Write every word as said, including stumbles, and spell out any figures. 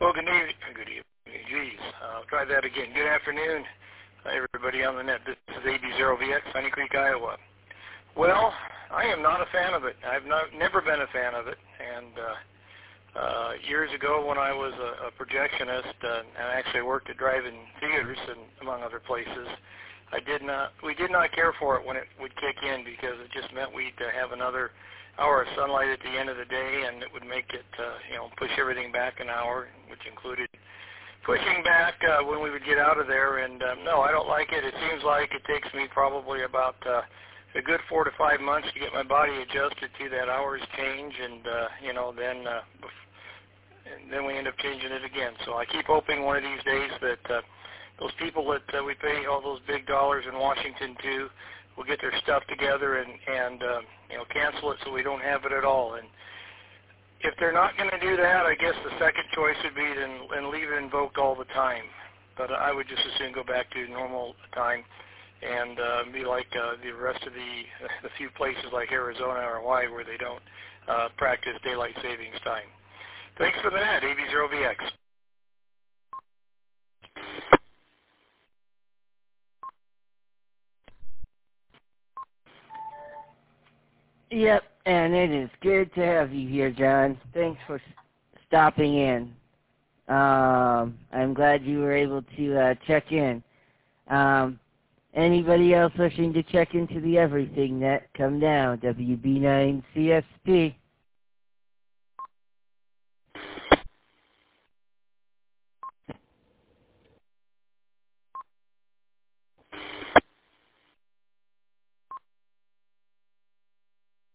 Well, good evening. Good evening. Geez, I'll try that again. Good afternoon, everybody on the net. This is A B zero V X, Honey Creek, Iowa. Well, I am not a fan of it. I've not, never been a fan of it. And uh, uh, years ago, when I was a, a projectionist, uh, and I actually worked at drive-in theaters and among other places, I did not. We did not care for it when it would kick in because it just meant we'd uh, have another hour of sunlight at the end of the day, and it would make it, uh, you know, push everything back an hour, which included pushing back uh, when we would get out of there. And um, no, I don't like it. It seems like it takes me probably about uh, a good four to five months to get my body adjusted to that hour's change, and uh, you know, then uh, and then we end up changing it again. So I keep hoping one of these days that uh, those people that uh, we pay all those big dollars in Washington to will get their stuff together and and uh, you know, cancel it so we don't have it at all. And if they're not going to do that, I guess the second choice would be to and leave it invoked all the time. But I would just as soon go back to normal time and uh, be like uh, the rest of the the few places like Arizona or Hawaii where they don't uh, practice daylight savings time. Thanks for that, A B zero V X. Yep, and it is good to have you here, John. Thanks for stopping in. Um, I'm glad you were able to uh, check in. Um, anybody else wishing to check into the Everything Net, come down, W B nine C S P.